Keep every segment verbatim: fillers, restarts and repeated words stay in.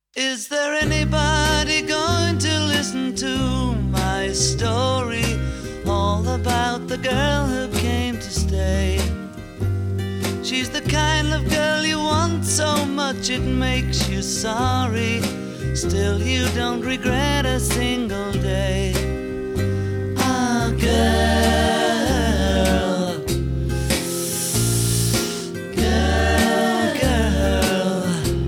Is there anybody going to listen to my story? All about the girl who came to stay. She's the kind of girl you want so much it makes you sorry. Still you don't regret a single day. Ah, girl, girl, girl.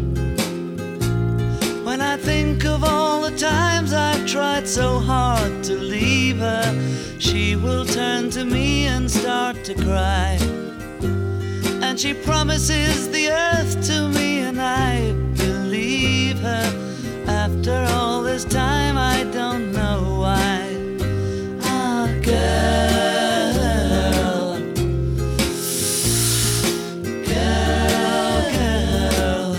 When I think of all the times I've tried so hard to leave her, she will turn to me and start to cry. And she promises the earth to me, and I believe her. After all this time, I don't know why. Ah, girl, girl, girl.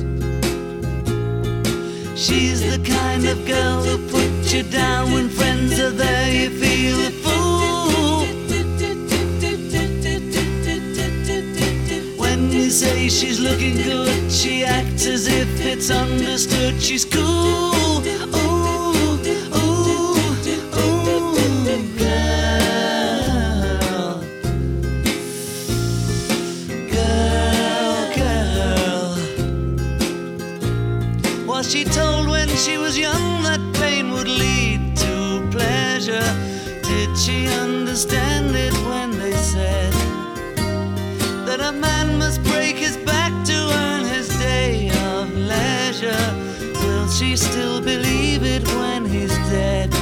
She's the kind of girl who puts you down when friends are there. You feel a fool. When you say she's looking good, she acts as if it's understood. She's cool. Ooh, ooh, ooh, girl, girl, girl. Was she told when she was young that pain would lead to pleasure? Did she understand it when they said that a man must break his back to earn his day of leisure? Will she still believe it when he's dead?